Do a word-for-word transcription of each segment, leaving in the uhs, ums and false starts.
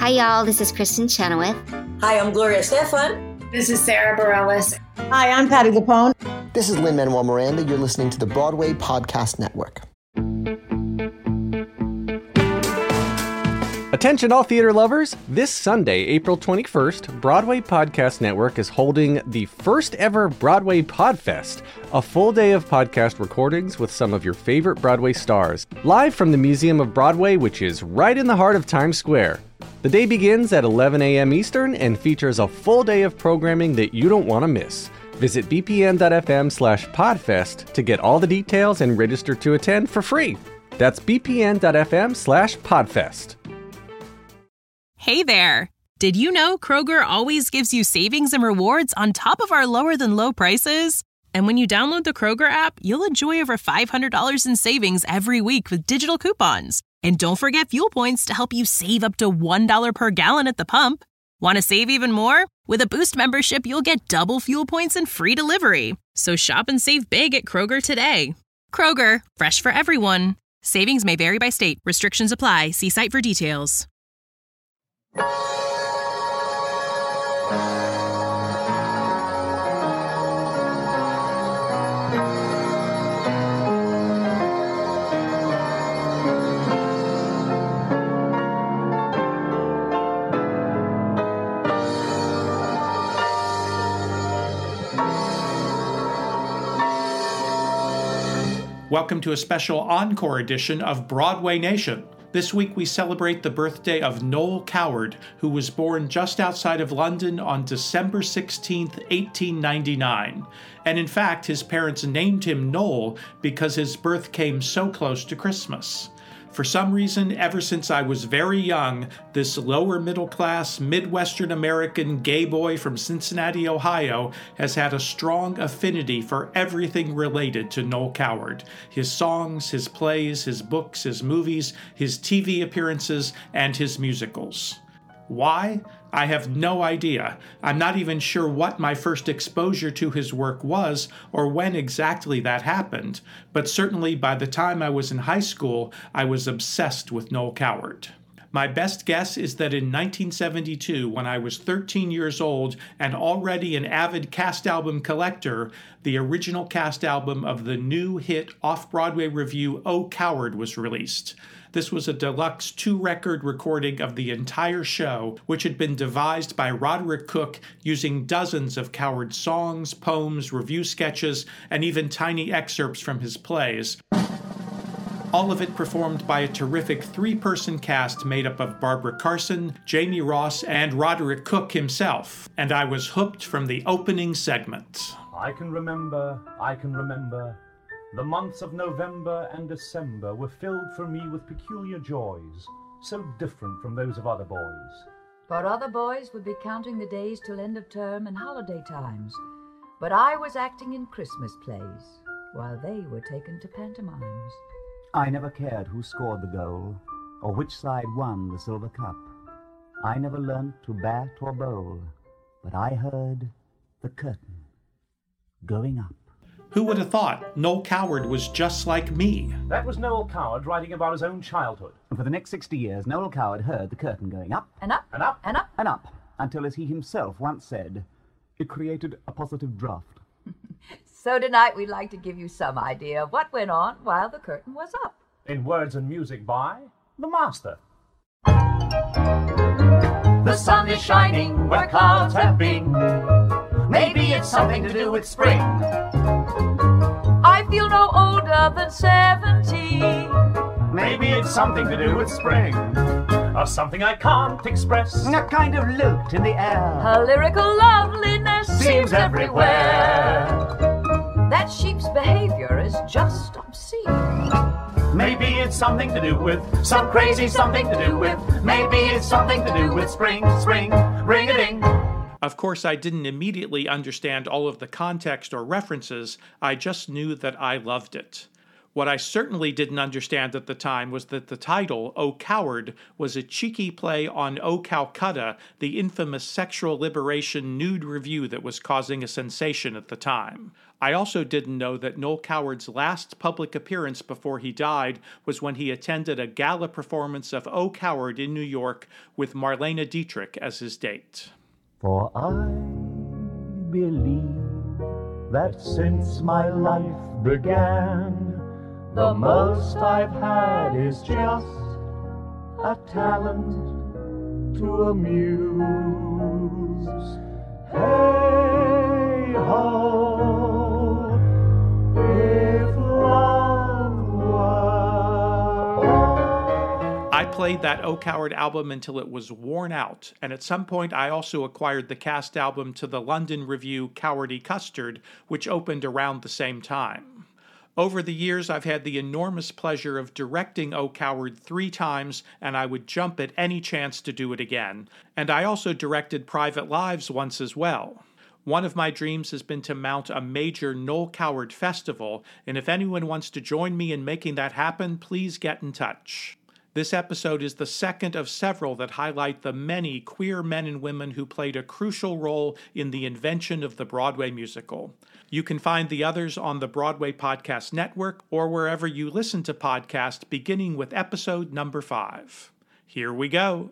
Hi, y'all. This is Kristen Chenoweth. Hi, I'm Gloria Estefan. This is Sarah Bareilles. Hi, I'm Patti LuPone. This is Lin-Manuel Miranda. You're listening to the Broadway Podcast Network. Attention all theater lovers! This Sunday, April twenty-first, Broadway Podcast Network is holding the first ever Broadway Podfest, a full day of podcast recordings with some of your favorite Broadway stars, live from the Museum of Broadway, which is right in the heart of Times Square. The day begins at eleven a.m. Eastern and features a full day of programming that you don't want to miss. Visit bpn.fm slash podfest to get all the details and register to attend for free. That's bpn.fm slash podfest. Hey there! Did you know Kroger always gives you savings and rewards on top of our lower-than-low prices? And when you download the Kroger app, you'll enjoy over five hundred dollars in savings every week with digital coupons. And don't forget fuel points to help you save up to one dollar per gallon at the pump. Want to save even more? With a Boost membership, you'll get double fuel points and free delivery. So shop and save big at Kroger today. Kroger, fresh for everyone. Savings may vary by state. Restrictions apply. See site for details. Welcome to a special encore edition of Broadway Nation. This week we celebrate the birthday of Noel Coward, who was born just outside of London on December sixteenth, eighteen ninety-nine. And in fact, his parents named him Noel because his birth came so close to Christmas. For some reason, ever since I was very young, this lower middle class, Midwestern American gay boy from Cincinnati, Ohio, has had a strong affinity for everything related to Noel Coward. His songs, his plays, his books, his movies, his T V appearances, and his musicals. Why? I have no idea. I'm not even sure what my first exposure to his work was or when exactly that happened, but certainly by the time I was in high school, I was obsessed with Noel Coward. My best guess is that in nineteen seventy-two, when I was thirteen years old and already an avid cast album collector, the original cast album of the new hit off-Broadway revue Oh, Coward was released. This was a deluxe two-record recording of the entire show, which had been devised by Roderick Cook using dozens of Coward's songs, poems, review sketches, and even tiny excerpts from his plays. All of it performed by a terrific three-person cast made up of Barbara Carson, Jamie Ross, and Roderick Cook himself. And I was hooked from the opening segment. I can remember, I can remember, the months of November and December were filled for me with peculiar joys, so different from those of other boys. For other boys would be counting the days till end of term and holiday times, but I was acting in Christmas plays, while they were taken to pantomimes. I never cared who scored the goal, or which side won the silver cup. I never learnt to bat or bowl, but I heard the curtain going up. Who would have thought Noel Coward was just like me? That was Noel Coward writing about his own childhood. And for the next sixty years, Noel Coward heard the curtain going up, and up, and up, and up, and up, until, as he himself once said, it created a positive draft. So tonight we'd like to give you some idea of what went on while the curtain was up. In words and music by the master. The sun is shining where clouds have been. Maybe it's something to do with spring. I feel no older than seventeen. Maybe it's something to do with spring. Or something I can't express. A kind of lilt in the air. Her lyrical loveliness seems, seems everywhere. everywhere. That sheep's behavior is just obscene. Maybe it's something to do with some crazy something to do with. Maybe it's something to do with spring, spring, ring-a-ding. Of course, I didn't immediately understand all of the context or references. I just knew that I loved it. What I certainly didn't understand at the time was that the title, O Coward, was a cheeky play on O Calcutta, the infamous sexual liberation nude revue that was causing a sensation at the time. I also didn't know that Noel Coward's last public appearance before he died was when he attended a gala performance of O Coward in New York with Marlene Dietrich as his date. For I believe that since my life began, the most I've had is just a talent to amuse. Hey ho, if love were. I played that O Coward album until it was worn out, and at some point I also acquired the cast album to the London revue Cowardy Custard, which opened around the same time. Over the years, I've had the enormous pleasure of directing O Coward three times, and I would jump at any chance to do it again. And I also directed Private Lives once as well. One of my dreams has been to mount a major Noel Coward festival, and if anyone wants to join me in making that happen, please get in touch. This episode is the second of several that highlight the many queer men and women who played a crucial role in the invention of the Broadway musical. You can find the others on the Broadway Podcast Network or wherever you listen to podcasts, beginning with episode number five. Here we go.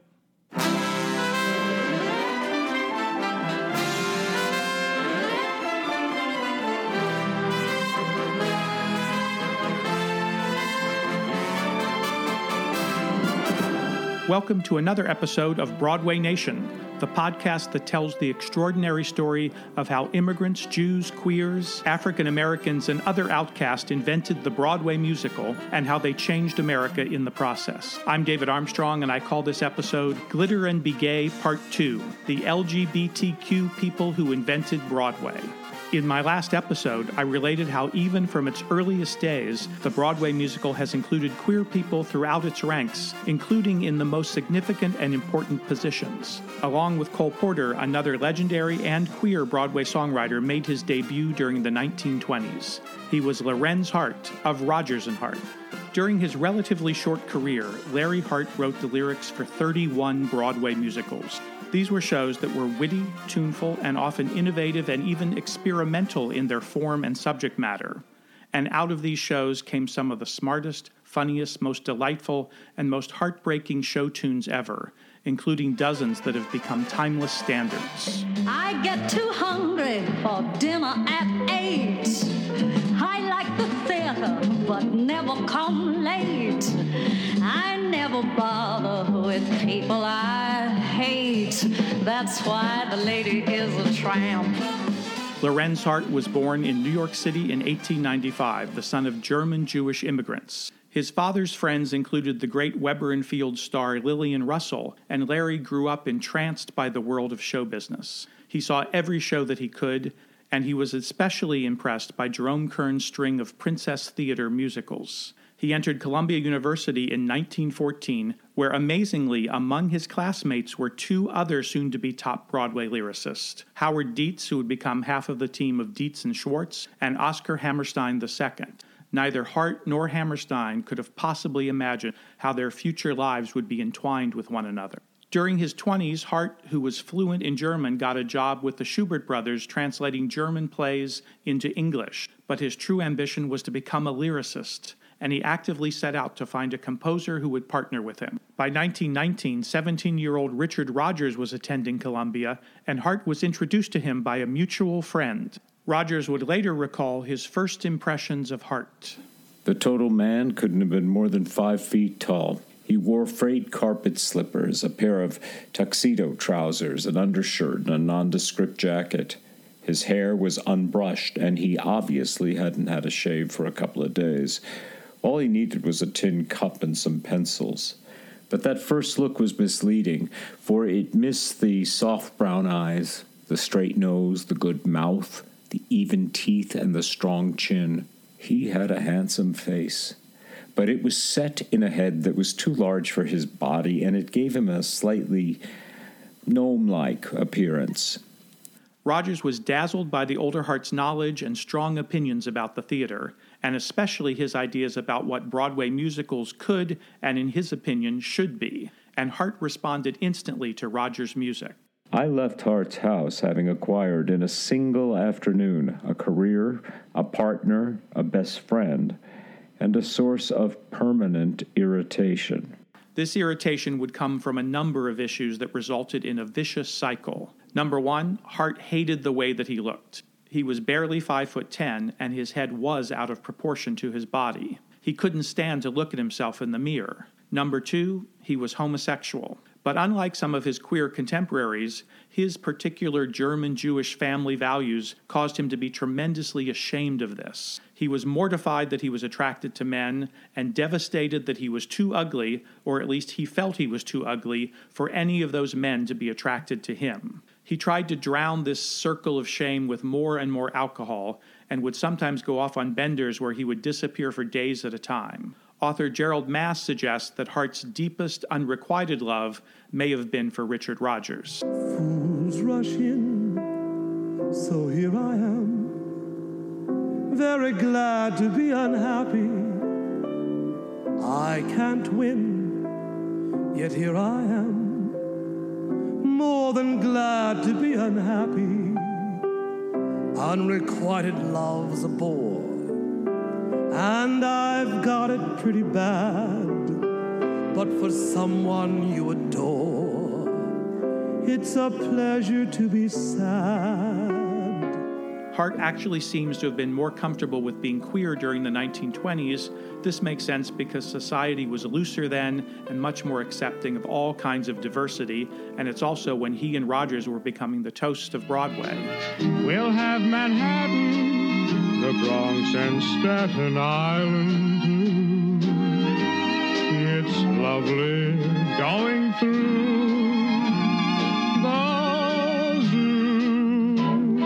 Welcome to another episode of Broadway Nation, the podcast that tells the extraordinary story of how immigrants, Jews, queers, African Americans, and other outcasts invented the Broadway musical and how they changed America in the process. I'm David Armstrong, and I call this episode Glitter and Be Gay Part two, the L G B T Q people who invented Broadway. In my last episode, I related how even from its earliest days, the Broadway musical has included queer people throughout its ranks, including in the most significant and important positions. Along with Cole Porter, another legendary and queer Broadway songwriter made his debut during the nineteen twenties. He was Lorenz Hart of Rodgers and Hart. During his relatively short career, Larry Hart wrote the lyrics for thirty-one Broadway musicals. These were shows that were witty, tuneful, and often innovative and even experimental in their form and subject matter. And out of these shows came some of the smartest, funniest, most delightful, and most heartbreaking show tunes ever, including dozens that have become timeless standards. I get too hungry for dinner at eight. I like the theater, but never come late. I never bother with people I hate. That's why the lady is a tramp. Lorenz Hart was born in New York City in eighteen ninety-five, the son of German-Jewish immigrants. His father's friends included the great Weber and Fields star Lillian Russell, and Larry grew up entranced by the world of show business. He saw every show that he could, and he was especially impressed by Jerome Kern's string of Princess Theater musicals. He entered Columbia University in nineteen fourteen, where amazingly among his classmates were two other soon-to-be top Broadway lyricists, Howard Dietz, who would become half of the team of Dietz and Schwartz, and Oscar Hammerstein the Second. Neither Hart nor Hammerstein could have possibly imagined how their future lives would be entwined with one another. During his twenties, Hart, who was fluent in German, got a job with the Schubert brothers translating German plays into English, but his true ambition was to become a lyricist, and he actively set out to find a composer who would partner with him. By nineteen nineteen, seventeen-year-old Richard Rodgers was attending Columbia, and Hart was introduced to him by a mutual friend. Rodgers would later recall his first impressions of Hart. The total man couldn't have been more than five feet tall. He wore frayed carpet slippers, a pair of tuxedo trousers, an undershirt, and a nondescript jacket. His hair was unbrushed, and he obviously hadn't had a shave for a couple of days. All he needed was a tin cup and some pencils. But that first look was misleading, for it missed the soft brown eyes, the straight nose, the good mouth, the even teeth, and the strong chin. He had a handsome face, but it was set in a head that was too large for his body, and it gave him a slightly gnome-like appearance. Rogers was dazzled by the older Hart's knowledge and strong opinions about the theater, and especially his ideas about what Broadway musicals could, and in his opinion, should be, and Hart responded instantly to Rogers' music. I left Hart's house having acquired in a single afternoon a career, a partner, a best friend, and a source of permanent irritation. This irritation would come from a number of issues that resulted in a vicious cycle. Number one, Hart hated the way that he looked. He was barely five foot ten, and his head was out of proportion to his body. He couldn't stand to look at himself in the mirror. Number two, he was homosexual. But unlike some of his queer contemporaries, his particular German-Jewish family values caused him to be tremendously ashamed of this. He was mortified that he was attracted to men, and devastated that he was too ugly, or at least he felt he was too ugly, for any of those men to be attracted to him. He tried to drown this circle of shame with more and more alcohol, and would sometimes go off on benders where he would disappear for days at a time. Author Gerald Mass suggests that Hart's deepest unrequited love may have been for Richard Rogers. Fools rush in, so here I am, very glad to be unhappy. I can't win, yet here I am, more than glad to be unhappy. Unrequited love's a bore, and I've got it pretty bad. But for someone you adore, it's a pleasure to be sad. Hart actually seems to have been more comfortable with being queer during the nineteen twenties. This makes sense because society was looser then and much more accepting of all kinds of diversity, and it's also when he and Rogers were becoming the toast of Broadway. We'll have Manhattan, the Bronx and Staten Island too. It's lovely going through the zoo.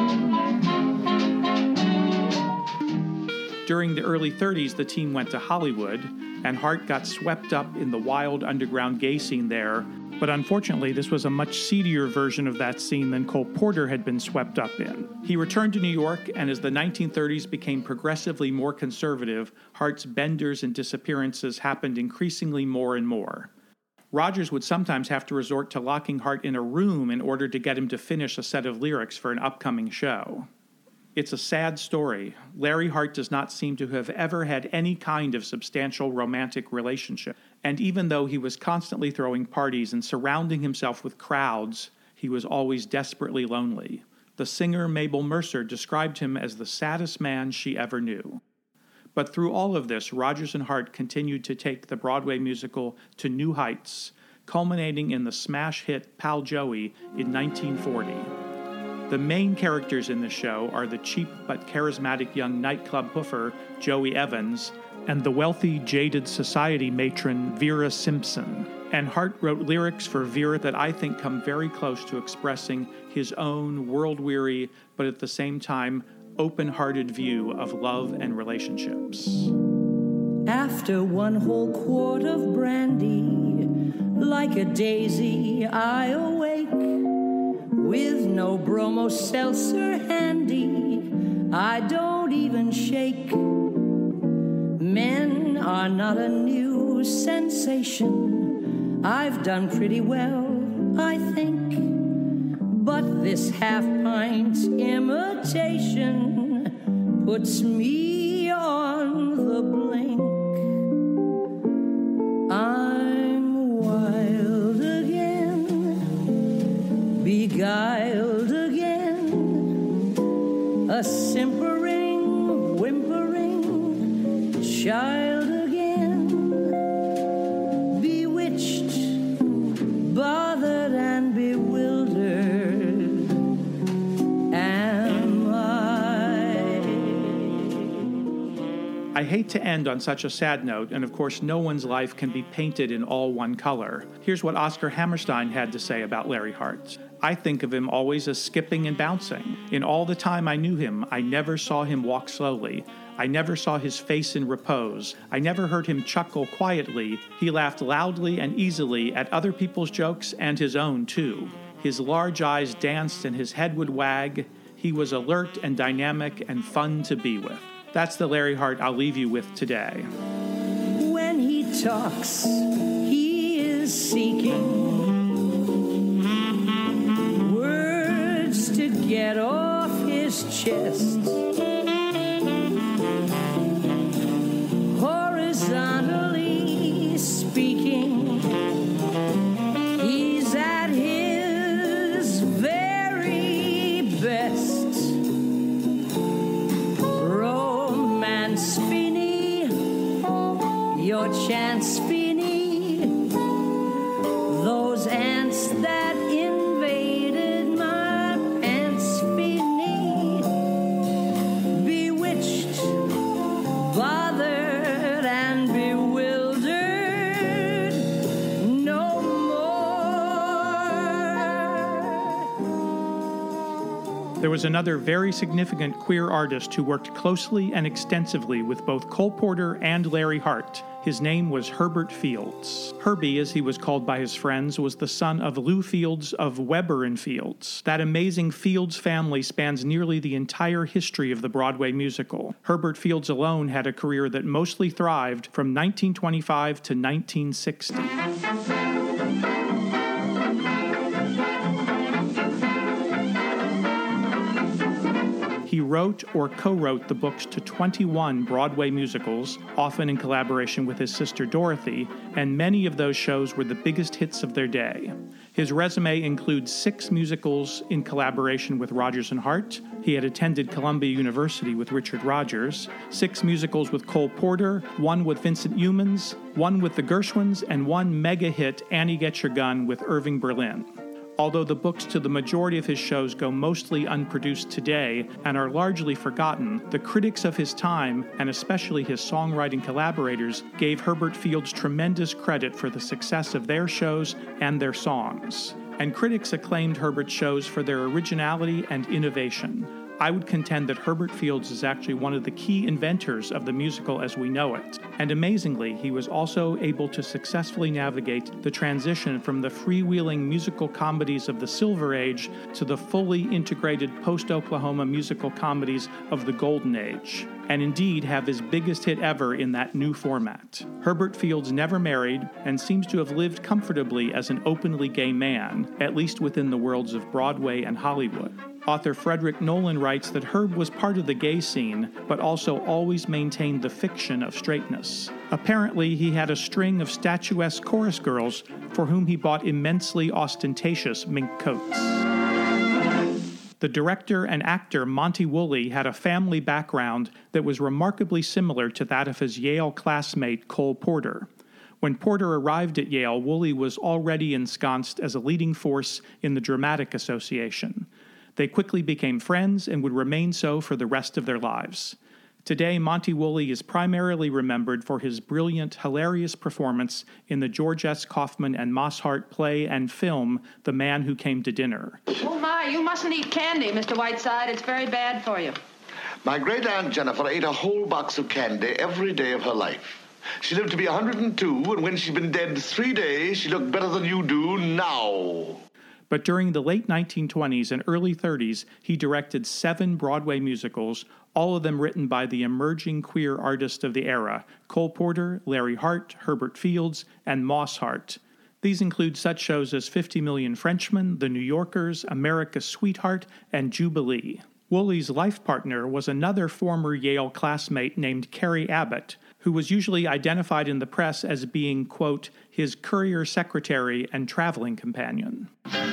During the early thirties, the team went to Hollywood, and Hart got swept up in the wild underground gay scene there. But unfortunately, this was a much seedier version of that scene than Cole Porter had been swept up in. He returned to New York, and as the nineteen thirties became progressively more conservative, Hart's benders and disappearances happened increasingly more and more. Rogers would sometimes have to resort to locking Hart in a room in order to get him to finish a set of lyrics for an upcoming show. It's a sad story. Larry Hart does not seem to have ever had any kind of substantial romantic relationship. And even though he was constantly throwing parties and surrounding himself with crowds, he was always desperately lonely. The singer Mabel Mercer described him as the saddest man she ever knew. But through all of this, Rogers and Hart continued to take the Broadway musical to new heights, culminating in the smash hit Pal Joey in nineteen forty. The main characters in the show are the cheap but charismatic young nightclub hoofer Joey Evans and the wealthy, jaded society matron Vera Simpson. And Hart wrote lyrics for Vera that I think come very close to expressing his own world-weary, but at the same time, open-hearted view of love and relationships. After one whole quart of brandy, like a daisy I awake, with no bromo seltzer handy, I don't even shake. Men are not a new sensation. I've done pretty well, I think. But this half-pint imitation puts me on the blink. I'm wild again, beguiled again, a simpering, whimpering child again, bewitched, bothered and bewildered am I. I hate to end on such a sad note, and of course no one's life can be painted in all one color. Here's what Oscar Hammerstein had to say about Larry Hart. I think of him always as skipping and bouncing. In all the time I knew him, I never saw him walk slowly. I never saw his face in repose. I never heard him chuckle quietly. He laughed loudly and easily at other people's jokes and his own, too. His large eyes danced and his head would wag. He was alert and dynamic and fun to be with. That's the Larry Hart I'll leave you with today. When he talks, he is seeking words to get off his chest. Horizontally speaking, he's at his very best. Romance Finney, your chance Finney, those ants that invaded my pants Finney, bewitched, bothered and bewildered, no more. There was another very significant queer artist who worked closely and extensively with both Cole Porter and Larry Hart. His name was Herbert Fields. Herbie, as he was called by his friends, was the son of Lou Fields of Weber and Fields. That amazing Fields family spans nearly the entire history of the Broadway musical. Herbert Fields alone had a career that mostly thrived from nineteen twenty-five to nineteen sixty. He wrote or co-wrote the books to twenty-one Broadway musicals, often in collaboration with his sister Dorothy, and many of those shows were the biggest hits of their day. His resume includes six musicals in collaboration with Rodgers and Hart. He had attended Columbia University with Richard Rodgers, six musicals with Cole Porter, one with Vincent Youmans, one with the Gershwins, and one mega hit, Annie Get Your Gun, with Irving Berlin. Although the books to the majority of his shows go mostly unproduced today and are largely forgotten, the critics of his time, and especially his songwriting collaborators, gave Herbert Fields tremendous credit for the success of their shows and their songs. And critics acclaimed Herbert's shows for their originality and innovation. I would contend that Herbert Fields is actually one of the key inventors of the musical as we know it. And amazingly, he was also able to successfully navigate the transition from the freewheeling musical comedies of the Silver Age to the fully integrated post-Oklahoma musical comedies of the Golden Age, and indeed have his biggest hit ever in that new format. Herbert Fields never married and seems to have lived comfortably as an openly gay man, at least within the worlds of Broadway and Hollywood. Author Frederick Nolan writes that Herb was part of the gay scene, but also always maintained the fiction of straightness. Apparently, he had a string of statuesque chorus girls for whom he bought immensely ostentatious mink coats. The director and actor Monty Woolley had a family background that was remarkably similar to that of his Yale classmate Cole Porter. When Porter arrived at Yale, Woolley was already ensconced as a leading force in the Dramatic Association. They quickly became friends and would remain so for the rest of their lives. Today, Monty Woolley is primarily remembered for his brilliant, hilarious performance in the George S. Kaufman and Moss Hart play and film, The Man Who Came to Dinner. Oh, my, you mustn't eat candy, Mister Whiteside. It's very bad for you. My great-aunt Jennifer ate a whole box of candy every day of her life. She lived to be one hundred two, and when she'd been dead three days, she looked better than you do now. But during the late nineteen twenties and early thirties, he directed seven Broadway musicals, all of them written by the emerging queer artists of the era, Cole Porter, Larry Hart, Herbert Fields, and Moss Hart. These include such shows as fifty million Frenchmen, The New Yorkers, America's Sweetheart, and Jubilee. Woolley's life partner was another former Yale classmate named Carrie Abbott, who was usually identified in the press as being, quote, his courier secretary and traveling companion.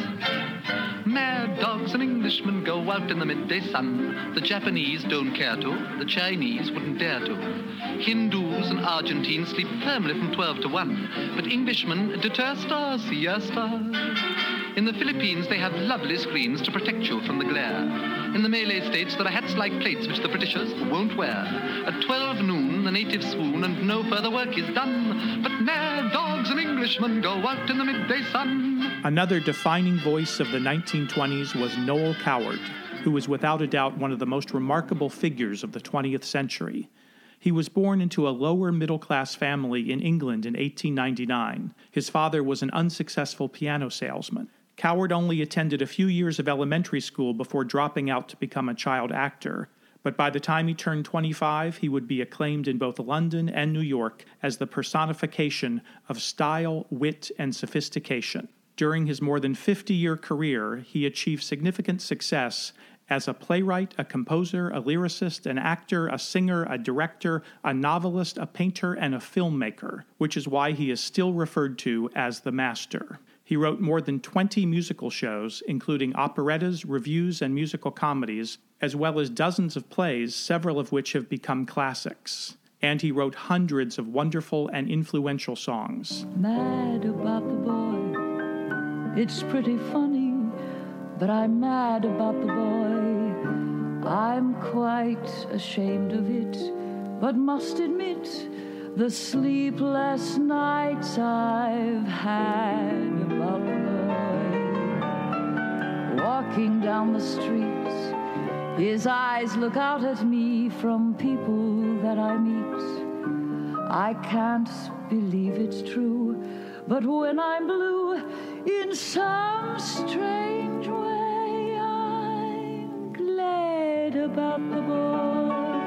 Mad dogs and Englishmen go out in the midday sun. The Japanese don't care to, the Chinese wouldn't dare to. Hindus and Argentines sleep firmly from twelve to one, but Englishmen deter stars, siesta. In the Philippines, they have lovely screens to protect you from the glare. In the Malay states, there are hats like plates which the Britishers won't wear. At twelve noon, the natives swoon and no further work is done. But mad dogs and Englishmen go out in the midday sun. Another defining voice of the nineteen twenties was Noel Coward, who was without a doubt one of the most remarkable figures of the twentieth century. He was born into a lower middle-class family in England in eighteen ninety-nine. His father was an unsuccessful piano salesman. Coward only attended a few years of elementary school before dropping out to become a child actor, but by the time he turned twenty-five, he would be acclaimed in both London and New York as the personification of style, wit, and sophistication. During his more than fifty-year career, he achieved significant success as a playwright, a composer, a lyricist, an actor, a singer, a director, a novelist, a painter, and a filmmaker, which is why he is still referred to as the master. He wrote more than twenty musical shows, including operettas, revues, and musical comedies, as well as dozens of plays, several of which have become classics. And he wrote hundreds of wonderful and influential songs. Mad about the boy, it's pretty funny, but I'm mad about the boy. I'm quite ashamed of it, but must admit the sleepless nights I've had about the boy. Walking down the streets, his eyes look out at me from people that I meet. I can't believe it's true, but when I'm blue, in some strange way, I'm glad about the boy.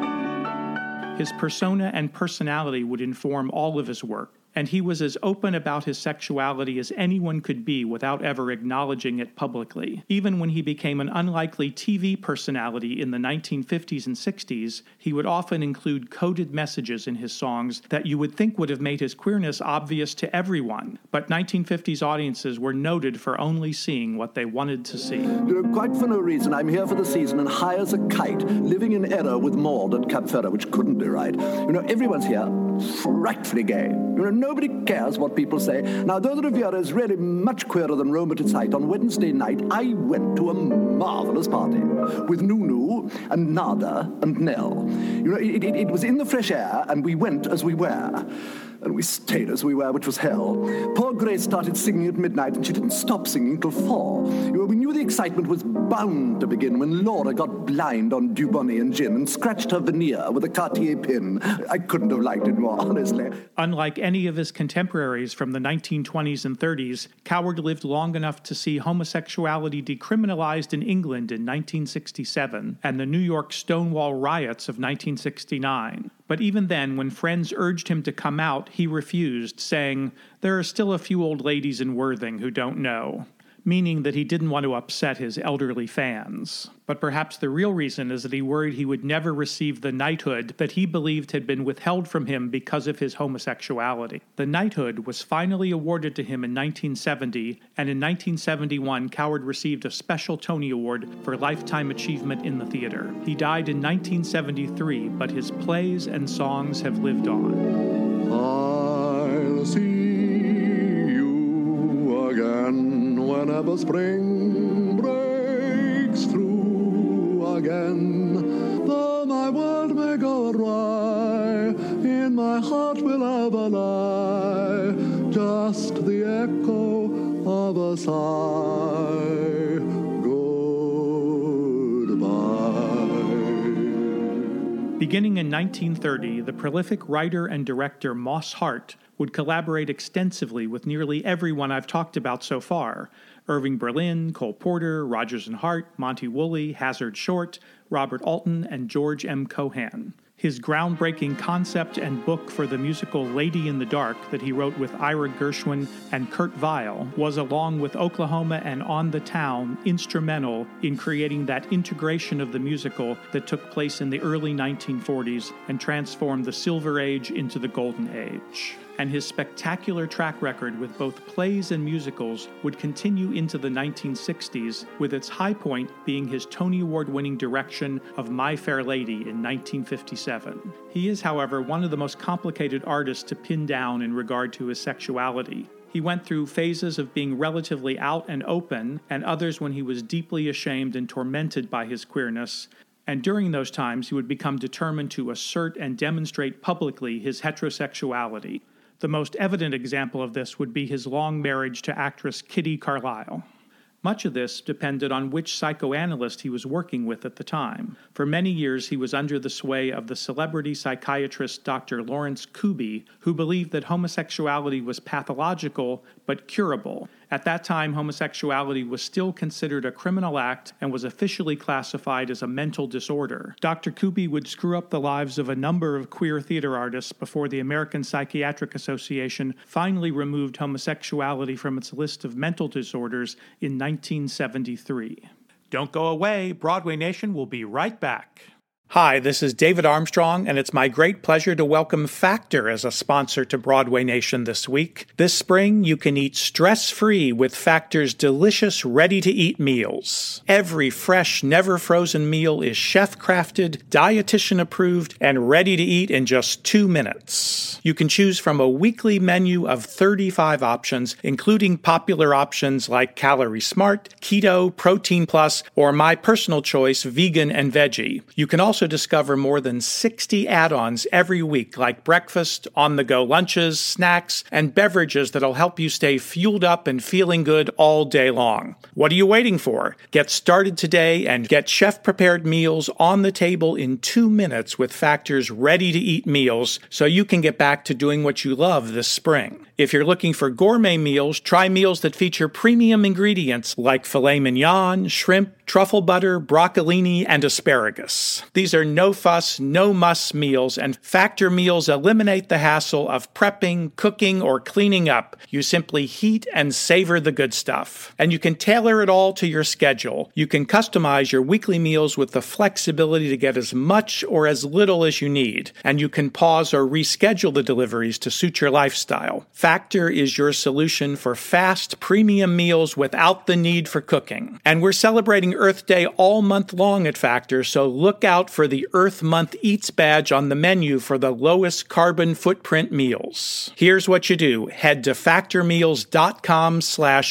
His persona and personality would inform all of his work, and he was as open about his sexuality as anyone could be without ever acknowledging it publicly. Even when he became an unlikely T V personality in the nineteen fifties and sixties, he would often include coded messages in his songs that you would think would have made his queerness obvious to everyone. But nineteen fifties audiences were noted for only seeing what they wanted to see. You know, quite for no reason, I'm here for the season and high as a kite, living in error with Maud at Cap Ferrer, which couldn't be right. You know, everyone's here frightfully gay. You know, nobody cares what people say. Now, though the Riviera is really much queerer than Rome at its height, on Wednesday night I went to a marvelous party with Nunu and Nada and Nell. You know, it, it, it was in the fresh air, and we went as we were. And we stayed as we were, which was hell. Poor Grace started singing at midnight, and she didn't stop singing till four. You know, we knew the excitement was bound to begin when Laura got blind on Dubonnet and gin and scratched her veneer with a Cartier pin. I couldn't have liked it more, honestly. Unlike any of his contemporaries from the nineteen twenties and thirties, Coward lived long enough to see homosexuality decriminalized in England in nineteen sixty-seven and the New York Stonewall riots of nineteen sixty-nine. But even then, when friends urged him to come out, he refused, saying, "There are still a few old ladies in Worthing who don't know," meaning that he didn't want to upset his elderly fans. But perhaps the real reason is that he worried he would never receive the knighthood that he believed had been withheld from him because of his homosexuality. The knighthood was finally awarded to him in nineteen seventy, and in nineteen seventy-one, Coward received a special Tony Award for Lifetime Achievement in the Theater. He died in nineteen seventy-three, but his plays and songs have lived on. I'll see you again whenever spring breaks through again. Though my world may go awry, in my heart will ever lie just the echo of a sigh. Goodbye. Beginning in nineteen thirty, the prolific writer and director Moss Hart would collaborate extensively with nearly everyone I've talked about so far: Irving Berlin, Cole Porter, Rodgers and Hart, Monty Woolley, Hazard Short, Robert Alton, and George M. Cohan. His groundbreaking concept and book for the musical Lady in the Dark that he wrote with Ira Gershwin and Kurt Weill was, along with Oklahoma and On the Town, instrumental in creating that integration of the musical that took place in the early nineteen forties and transformed the Silver Age into the Golden Age. And his spectacular track record with both plays and musicals would continue into the nineteen sixties, with its high point being his Tony Award-winning direction of My Fair Lady in nineteen fifty-seven. He is, however, one of the most complicated artists to pin down in regard to his sexuality. He went through phases of being relatively out and open, and others when he was deeply ashamed and tormented by his queerness. And during those times, he would become determined to assert and demonstrate publicly his heterosexuality. The most evident example of this would be his long marriage to actress Kitty Carlisle. Much of this depended on which psychoanalyst he was working with at the time. For many years, he was under the sway of the celebrity psychiatrist Doctor Lawrence Kuby, who believed that homosexuality was pathological but curable, At that time, homosexuality was still considered a criminal act and was officially classified as a mental disorder. Doctor Kuby would screw up the lives of a number of queer theater artists before the American Psychiatric Association finally removed homosexuality from its list of mental disorders in nineteen seventy-three. Don't go away. Broadway Nation will be right back. Hi, this is David Armstrong, and it's my great pleasure to welcome Factor as a sponsor to Broadway Nation this week. This spring, you can eat stress-free with Factor's delicious, ready-to-eat meals. Every fresh, never-frozen meal is chef-crafted, dietitian-approved, and ready to eat in just two minutes. You can choose from a weekly menu of thirty-five options, including popular options like Calorie Smart, Keto, Protein Plus, or my personal choice, Vegan and Veggie. You can also discover more than sixty add-ons every week, like breakfast, on-the-go lunches, snacks, and beverages that'll help you stay fueled up and feeling good all day long. What are you waiting for? Get started today and get chef-prepared meals on the table in two minutes with Factor's ready-to-eat meals so you can get back to doing what you love this spring. If you're looking for gourmet meals, try meals that feature premium ingredients like filet mignon, shrimp, truffle butter, broccolini, and asparagus. These are no-fuss, no-muss meals, and Factor meals eliminate the hassle of prepping, cooking, or cleaning up. You simply heat and savor the good stuff. And you can tailor it all to your schedule. You can customize your weekly meals with the flexibility to get as much or as little as you need. And you can pause or reschedule the deliveries to suit your lifestyle. Factor is your solution for fast, premium meals without the need for cooking. And we're celebrating Earth Day all month long at Factor, so look out for the Earth Month Eats badge on the menu for the lowest carbon footprint meals. Here's what you do. Head to factormeals.com slash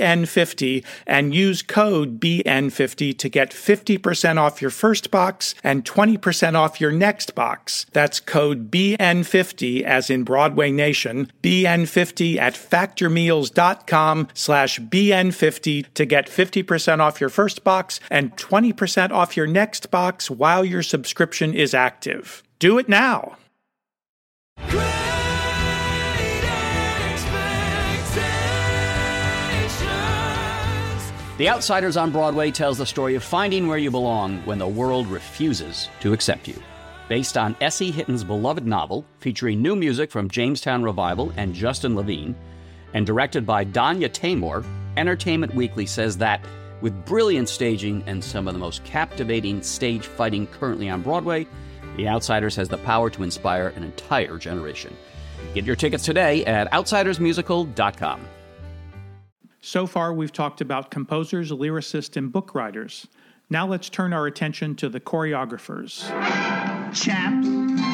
BN50 and use code B N fifty to get fifty percent off your first box and twenty percent off your next box. That's code B N fifty as in Broadway Nation, B N fifty at factormeals.com slash BN50 to get fifty percent off your first box and twenty percent off your next box while your subscription is active. Do it now. The Outsiders on Broadway tells the story of finding where you belong when the world refuses to accept you. Based on S E Hitton's beloved novel, featuring new music from Jamestown Revival and Justin Levine, and directed by Danya Tamor, Entertainment Weekly says that with brilliant staging and some of the most captivating stage fighting currently on Broadway, The Outsiders has the power to inspire an entire generation. Get your tickets today at outsiders musical dot com. So far, we've talked about composers, lyricists, and book writers. Now let's turn our attention to the choreographers. Chaps,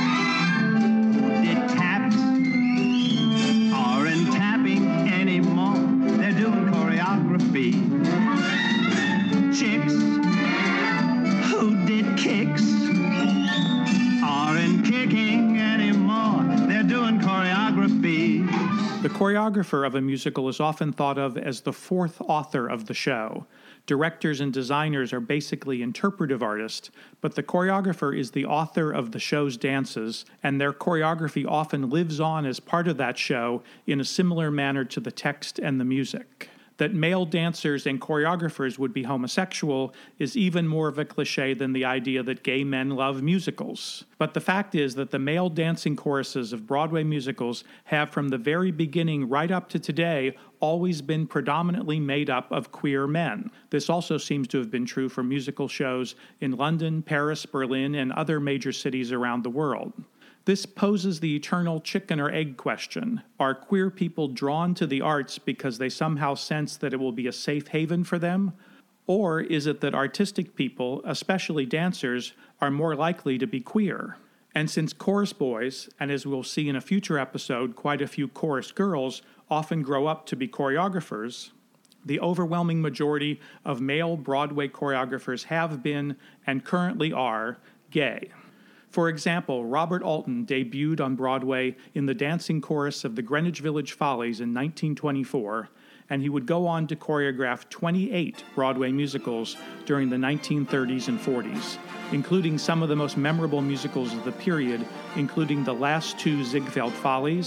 the taps aren't tapping anymore. They're doing choreography. Chicks who did kicks aren't kicking anymore. They're doing choreography. The choreographer of a musical is often thought of as the fourth author of the show. Directors and designers are basically interpretive artists, but the choreographer is the author of the show's dances, and their choreography often lives on as part of that show in a similar manner to the text and the music. That male dancers and choreographers would be homosexual is even more of a cliche than the idea that gay men love musicals. But the fact is that the male dancing choruses of Broadway musicals have from the very beginning right up to today always been predominantly made up of queer men. This also seems to have been true for musical shows in London, Paris, Berlin, and other major cities around the world. This poses the eternal chicken or egg question. Are queer people drawn to the arts because they somehow sense that it will be a safe haven for them? Or is it that artistic people, especially dancers, are more likely to be queer? And since chorus boys, and as we'll see in a future episode, quite a few chorus girls, often grow up to be choreographers, the overwhelming majority of male Broadway choreographers have been, and currently are, gay. For example, Robert Alton debuted on Broadway in the dancing chorus of the Greenwich Village Follies in nineteen twenty-four, and he would go on to choreograph twenty-eight Broadway musicals during the nineteen thirties and forties, including some of the most memorable musicals of the period, including the last two Ziegfeld Follies,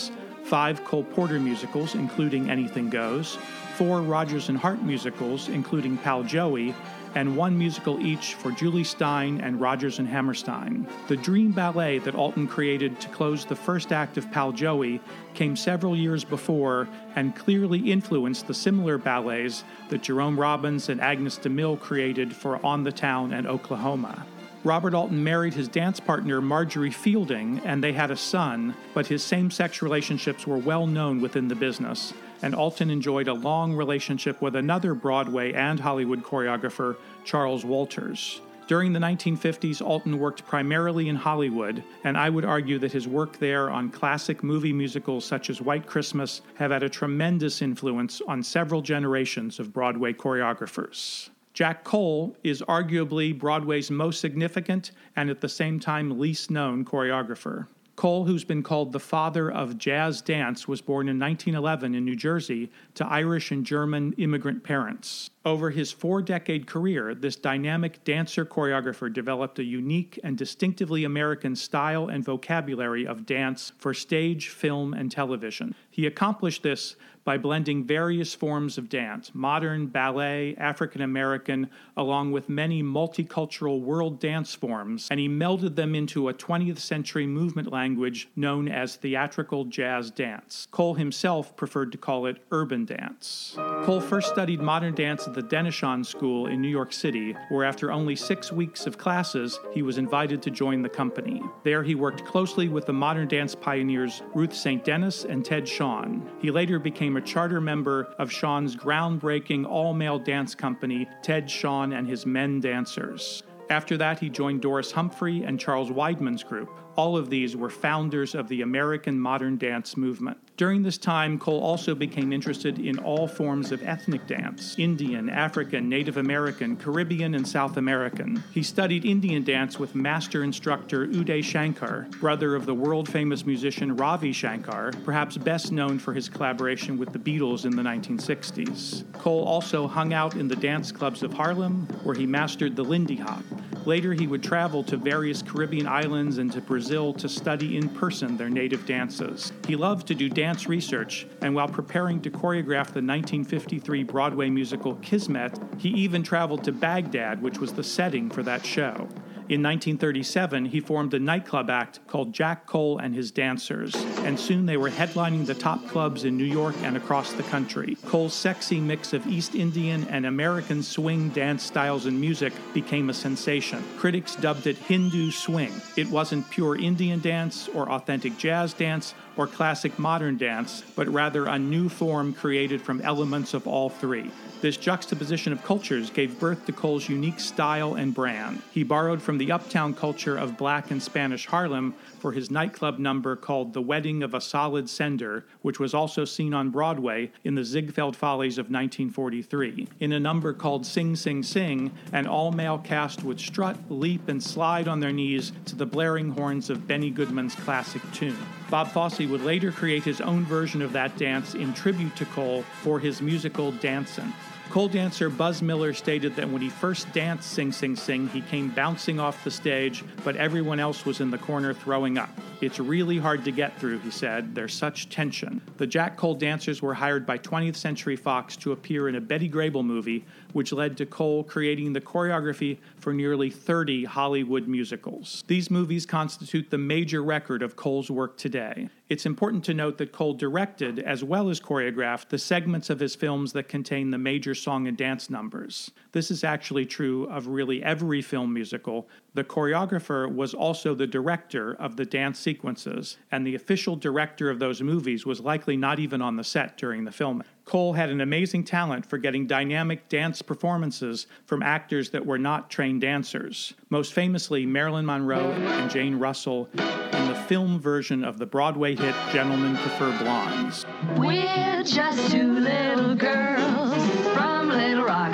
five Cole Porter musicals, including Anything Goes, four Rodgers and Hart musicals, including Pal Joey, and one musical each for Julie Stein and Rodgers and Hammerstein. The Dream Ballet that Alton created to close the first act of Pal Joey came several years before and clearly influenced the similar ballets that Jerome Robbins and Agnes DeMille created for On the Town and Oklahoma. Robert Alton married his dance partner Marjorie Fielding, and they had a son, but his same-sex relationships were well known within the business, and Alton enjoyed a long relationship with another Broadway and Hollywood choreographer, Charles Walters. During the nineteen fifties, Alton worked primarily in Hollywood, and I would argue that his work there on classic movie musicals such as White Christmas have had a tremendous influence on several generations of Broadway choreographers. Jack Cole is arguably Broadway's most significant and at the same time least known choreographer. Cole, who's been called the father of jazz dance, was born in nineteen eleven in New Jersey to Irish and German immigrant parents. Over his four-decade career, this dynamic dancer-choreographer developed a unique and distinctively American style and vocabulary of dance for stage, film, and television. He accomplished this by blending various forms of dance, modern, ballet, African-American, along with many multicultural world dance forms, and he melded them into a twentieth century movement language known as theatrical jazz dance. Cole himself preferred to call it urban dance. Cole first studied modern dance at the Denishan School in New York City, where after only six weeks of classes, he was invited to join the company. There he worked closely with the modern dance pioneers Ruth Saint Denis and Ted Shawn. He later became a charter member of Shawn's groundbreaking all-male dance company, Ted Shawn and His Men Dancers. After that, he joined Doris Humphrey and Charles Weidman's group. All of these were founders of the American modern dance movement. During this time, Cole also became interested in all forms of ethnic dance: Indian, African, Native American, Caribbean, and South American. He studied Indian dance with master instructor Uday Shankar, brother of the world-famous musician Ravi Shankar, perhaps best known for his collaboration with the Beatles in the nineteen sixties. Cole also hung out in the dance clubs of Harlem, where he mastered the Lindy Hop. Later, he would travel to various Caribbean islands and to Brazil to study in person their native dances. He loved to do dance research, and while preparing to choreograph the nineteen fifty-three Broadway musical Kismet, he even traveled to Baghdad, which was the setting for that show. In nineteen thirty-seven, he formed a nightclub act called Jack Cole and His Dancers, and soon they were headlining the top clubs in New York and across the country. Cole's sexy mix of East Indian and American swing dance styles and music became a sensation. Critics dubbed it Hindu swing. It wasn't pure Indian dance or authentic jazz dance or classic modern dance, but rather a new form created from elements of all three. This juxtaposition of cultures gave birth to Cole's unique style and brand. He borrowed from the uptown culture of Black and Spanish Harlem for his nightclub number called The Wedding of a Solid Sender, which was also seen on Broadway in the Ziegfeld Follies of nineteen forty-three. In a number called Sing, Sing, Sing, an all-male cast would strut, leap, and slide on their knees to the blaring horns of Benny Goodman's classic tune. Bob Fosse would later create his own version of that dance in tribute to Cole for his musical Dancin'. Cole dancer Buzz Miller stated that when he first danced Sing, Sing, Sing, he came bouncing off the stage, but everyone else was in the corner throwing up. It's really hard to get through, he said. There's such tension. The Jack Cole dancers were hired by twentieth Century Fox to appear in a Betty Grable movie, which led to Cole creating the choreography for nearly thirty Hollywood musicals. These movies constitute the major record of Cole's work today. It's important to note that Cole directed, as well as choreographed, the segments of his films that contain the major song and dance numbers. This is actually true of really every film musical. The choreographer was also the director of the dance sequences, and the official director of those movies was likely not even on the set during the filming. Cole had an amazing talent for getting dynamic dance performances from actors that were not trained dancers, most famously Marilyn Monroe and Jane Russell in the film version of the Broadway hit Gentlemen Prefer Blondes. We're just two little girls from Little Rock.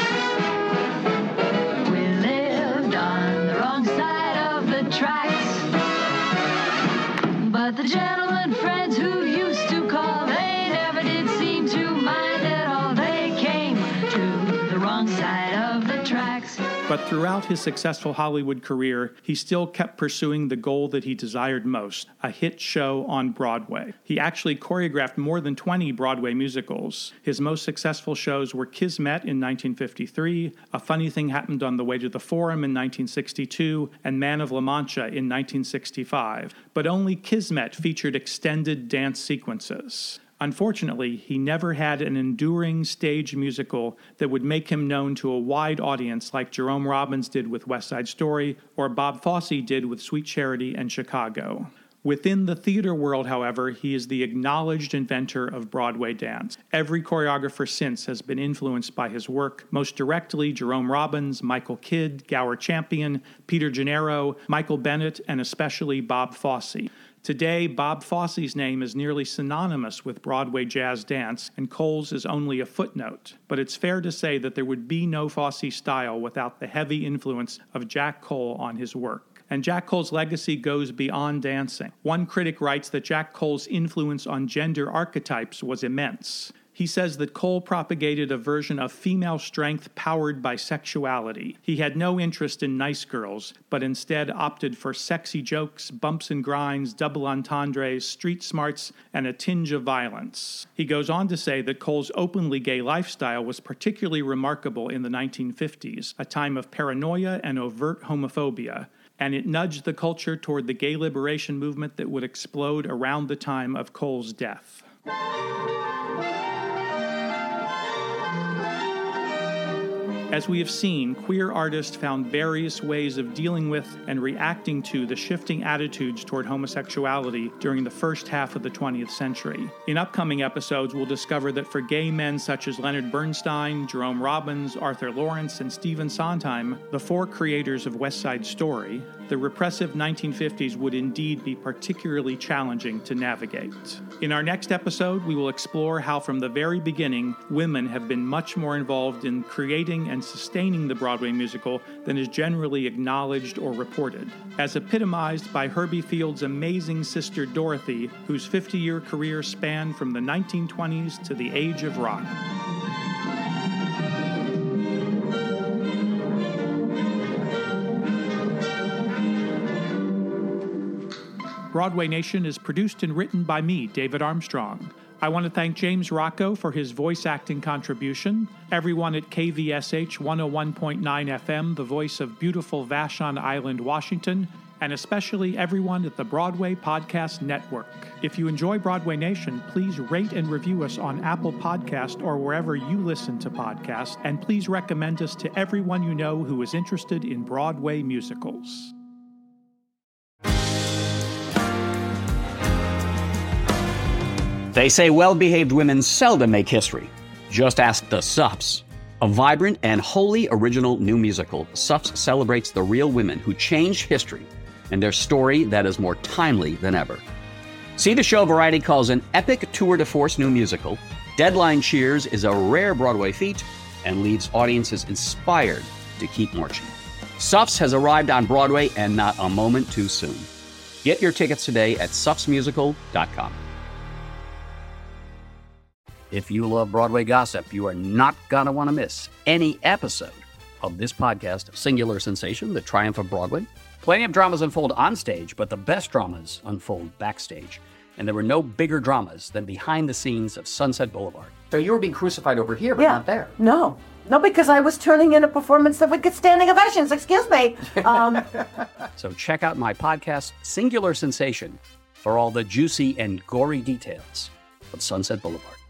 We lived on the wrong side of the tracks, but the gentlemen friends who used to call, they never did seem to mind at all. They came to the wrong side of the tracks. But throughout his successful Hollywood career, he still kept pursuing the goal that he desired most, a hit show on Broadway. He actually choreographed more than twenty Broadway musicals. His most successful shows were Kismet in nineteen fifty-three, A Funny Thing Happened on the Way to the Forum in nineteen sixty-two, and Man of La Mancha in nineteen sixty-five. But only Kismet featured extended dance sequences. Unfortunately, he never had an enduring stage musical that would make him known to a wide audience like Jerome Robbins did with West Side Story or Bob Fosse did with Sweet Charity and Chicago. Within the theater world, however, he is the acknowledged inventor of Broadway dance. Every choreographer since has been influenced by his work, most directly Jerome Robbins, Michael Kidd, Gower Champion, Peter Gennaro, Michael Bennett, and especially Bob Fosse. Today, Bob Fosse's name is nearly synonymous with Broadway jazz dance, and Cole's is only a footnote. But it's fair to say that there would be no Fosse style without the heavy influence of Jack Cole on his work. And Jack Cole's legacy goes beyond dancing. One critic writes that Jack Cole's influence on gender archetypes was immense. He says that Cole propagated a version of female strength powered by sexuality. He had no interest in nice girls, but instead opted for sexy jokes, bumps and grinds, double entendres, street smarts, and a tinge of violence. He goes on to say that Cole's openly gay lifestyle was particularly remarkable in the nineteen fifties, a time of paranoia and overt homophobia, and it nudged the culture toward the gay liberation movement that would explode around the time of Cole's death. As we have seen, queer artists found various ways of dealing with and reacting to the shifting attitudes toward homosexuality during the first half of the twentieth century. In upcoming episodes, we'll discover that for gay men such as Leonard Bernstein, Jerome Robbins, Arthur Lawrence, and Stephen Sondheim, the four creators of West Side Story, the repressive nineteen fifties would indeed be particularly challenging to navigate. In our next episode, we will explore how from the very beginning, women have been much more involved in creating and sustaining the Broadway musical than is generally acknowledged or reported, as epitomized by Herbie Field's amazing sister Dorothy, whose fifty-year career spanned from the nineteen twenties to the age of rock. Broadway Nation is produced and written by me, David Armstrong. I want to thank James Rocco for his voice acting contribution, everyone at K V S H one oh one point nine F M, the voice of beautiful Vashon Island, Washington, and especially everyone at the Broadway Podcast Network. If you enjoy Broadway Nation, please rate and review us on Apple Podcast or wherever you listen to podcasts, and please recommend us to everyone you know who is interested in Broadway musicals. They say well-behaved women seldom make history. Just ask the Suffs. A vibrant and wholly original new musical, Suffs celebrates the real women who changed history and their story that is more timely than ever. See the show Variety calls an epic tour de force new musical. Deadline cheers is a rare Broadway feat and leaves audiences inspired to keep marching. Suffs has arrived on Broadway and not a moment too soon. Get your tickets today at suffs musical dot com. If you love Broadway gossip, you are not going to want to miss any episode of this podcast, Singular Sensation, The Triumph of Broadway. Plenty of dramas unfold on stage, but the best dramas unfold backstage. And there were no bigger dramas than behind the scenes of Sunset Boulevard. So you were being crucified over here, but yeah. not there. No. No, because I was turning in a performance that would get standing ovations. Excuse me. Um, so check out my podcast, Singular Sensation, for all the juicy and gory details of Sunset Boulevard.